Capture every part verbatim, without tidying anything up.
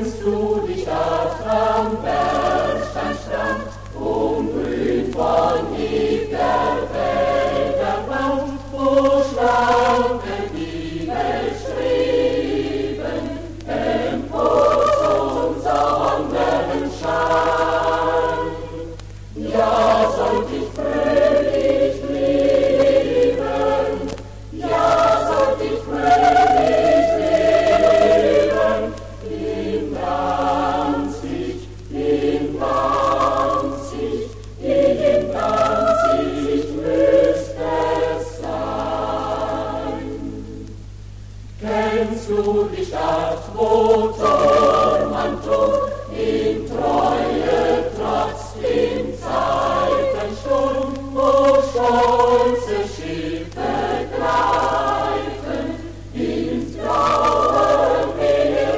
Kennst du die Stadt am Bernsteinstrand, umgrünt von Lieb der Wälder Brand, wo schlanke Bibel schrieben, empor zum Sonnenschein. Ja, sollt ich fröhlich leben, ja, sollt ich fröhlich leben, in Danzig, in Danzig, in Danzig müsste es sein. Kennst du die Stadt, wo Turm an Turm in Treue trotzt, in Zeitensturm, wo stolze Schiffe gleiten, ins graue Meer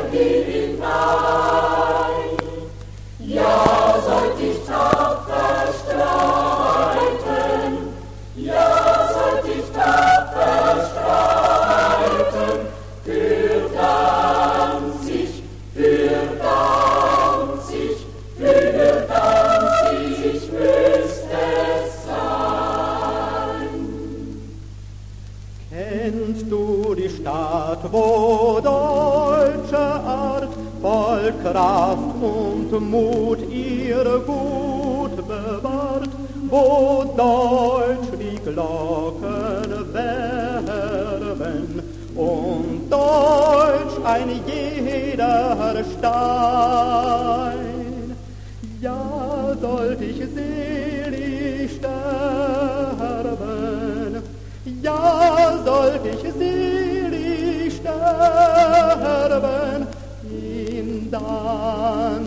hinein. Ja, sollt ich tapfer streiten, ja, sollt ich tapfer streiten, für Danzig, für Danzig, für Danzig müsste es sein. Kennst du die Stadt, wo deutsche Art voll Kraft und Mut ihr Gut bewahrt, wo deutsch die Glocken werben und deutsch ein jeder Stein? Ja, sollt ich selig sterben, ja, sollt ich selig sterben, in Danzig.